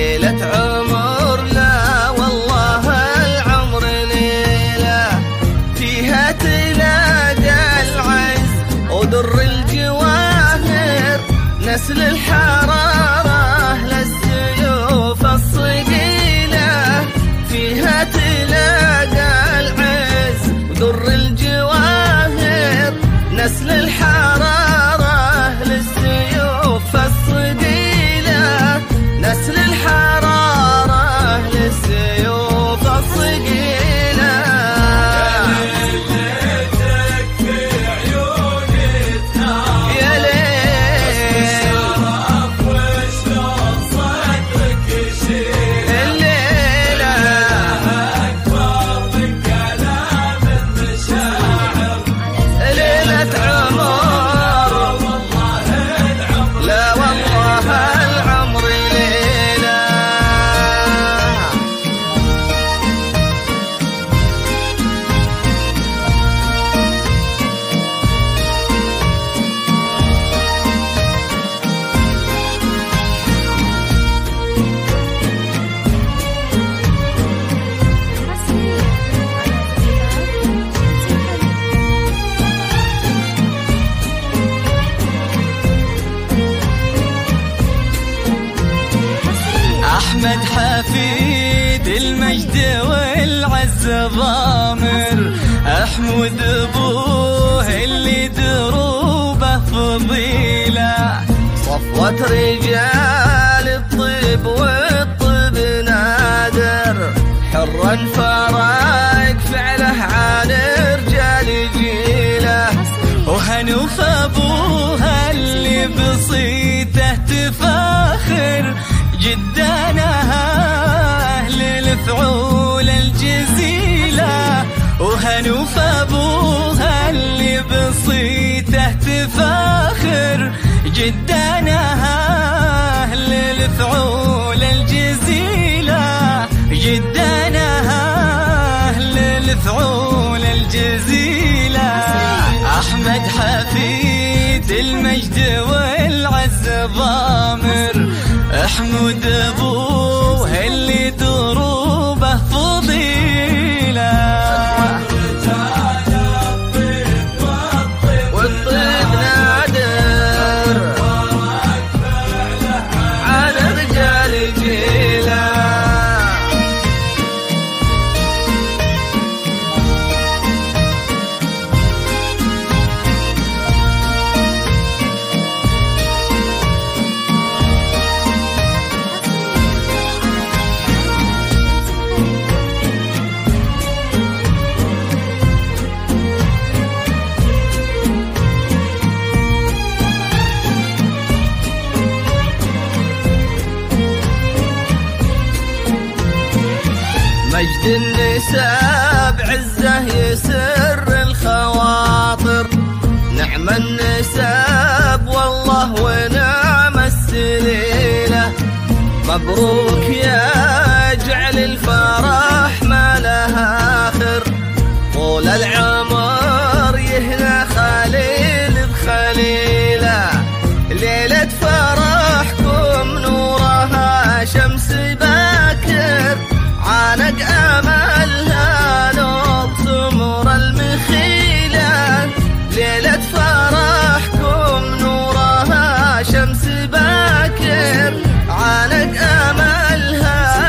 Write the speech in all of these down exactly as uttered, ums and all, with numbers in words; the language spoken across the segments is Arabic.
ليلة عمر لا والله العمر ليلة فيها تلاقى العز ودر الجواهر نسل الحرارة للسيوف الصقيلة فيها تلاقى العز ودر الجواهر نسل الحرارة للسيوف الصقيلة نسل الحرارة للسيوف الصقيلة ليلتك في عيوني تنام يا ليل الشرف وشلون صدرك يشيل الليلة أكبر من كلام المشاعر ليلة عمر والله العمر لا والله العمر ليلة أحمد حفيد المجد والعز ضامر أحمد أبوه اللي دروبه فضيلة صفوة رجال الطب والطب نادر حرا فراق فعله عن رجال جيله وهنوف أبوها اللي بصيته تفاخر جدانا أهل الفعول الجزيلة وهنوف أبوها اللي بصيته تفاخر جدانا أهل الفعول الجزيلة جدانا أهل الفعول الجزيلة أحمد حفيد المجد والعز ضامر أحمد أبوه اللي دروبه فضيلة والطيب نادر على رجال جيله مجد النساء بعزه يسر الخواطر نعم النساء والله ونعم السليلة مبروك يا جعل الفرح ما لها آخر طول العمر يهنى خليل بخليلة ليلة فرحكم نورها شمس باكر عانق املها نور سمر المخيله ليله فرحكم نورها شمس باكر عانق املها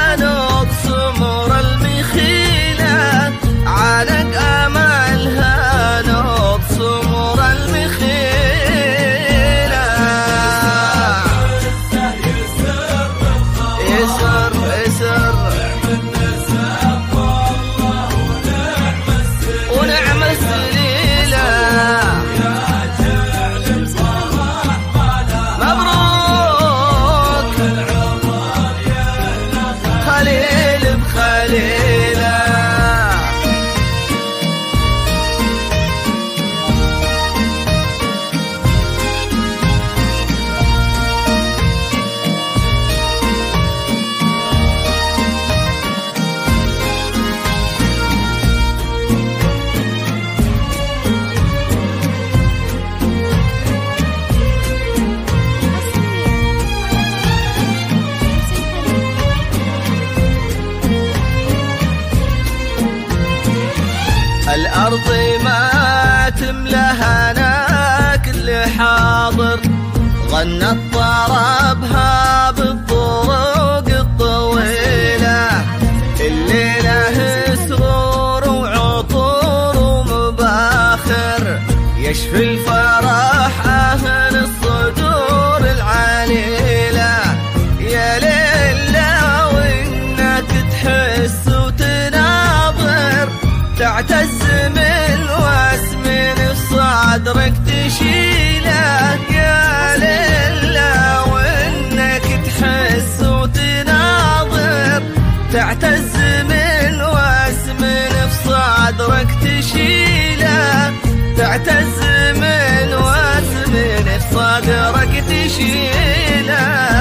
الأرض ما تملها أنا كل حاضر، غنت طربها بالطرق الطويلة، الليلة سرور وعطور ومباخر، يشفي الفرح أهل الصدور العليلة. يا ليلة وإنك تحس وتناظر، تعتز من واسمن في صدرك تشيلك. يا ليلة وإنك تحس وتناظر، تعتز من واسمن في صدرك تشيلك، تعتز من واسمن في صدرك تشيلك.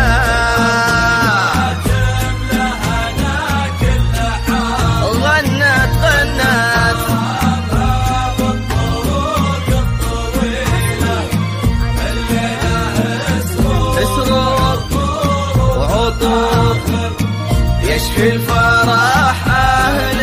يشفي الفرح أهل